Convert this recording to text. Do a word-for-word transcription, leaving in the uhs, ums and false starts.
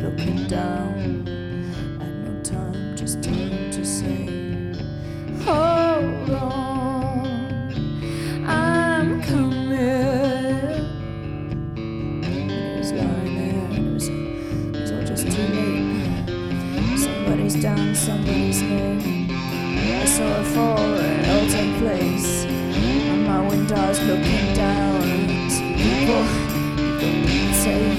looking down. Had no time, just time to say, hold on, I'm coming. And he was lying there, and it was, it was all just too late. Somebody's down, somebody's near. I saw it fall, and it all take place. On my window I was looking down, and people, people say